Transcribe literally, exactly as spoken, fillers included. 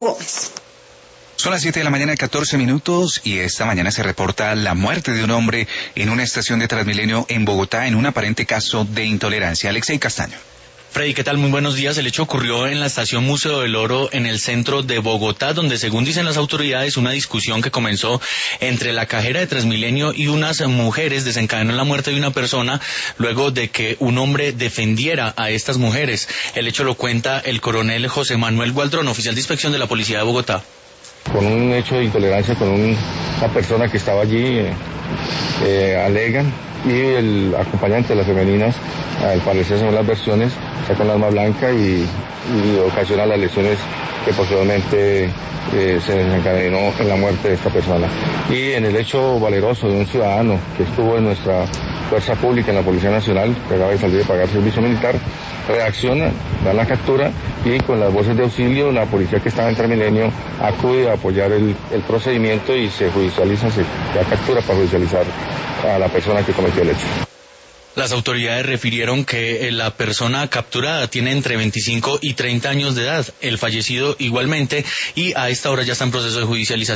Gómez. Son las siete de la mañana, catorce minutos, y esta mañana se reporta la muerte de un hombre en una estación de Transmilenio en Bogotá en un aparente caso de intolerancia. Alexei Castaño. Freddy, ¿qué tal? Muy buenos días. El hecho ocurrió en la estación Museo del Oro en el centro de Bogotá, donde, según dicen las autoridades, una discusión que comenzó entre la cajera de Transmilenio y unas mujeres desencadenó en la muerte de una persona luego de que un hombre defendiera a estas mujeres. El hecho lo cuenta el coronel José Manuel Gualdrón, oficial de inspección de la Policía de Bogotá. Con un hecho de intolerancia con un, una persona que estaba allí, eh, eh, alegan, y el acompañante de las femeninas, al parecer según las versiones, saca un arma blanca y, y ocasiona las lesiones que posteriormente eh, se desencadenó en la muerte de esta persona. Y en el hecho valeroso de un ciudadano que estuvo en nuestra fuerza pública, en la Policía Nacional, que acaba de salir de pagar servicio militar, reacciona, da la captura y con las voces de auxilio la policía que estaba en Transmilenio acude a apoyar el, el procedimiento y se judicializa, se da captura para judicializar a la persona que cometió el hecho. Las autoridades refirieron que la persona capturada tiene entre veinticinco y treinta años de edad, el fallecido igualmente, y a esta hora ya está en proceso de judicialización.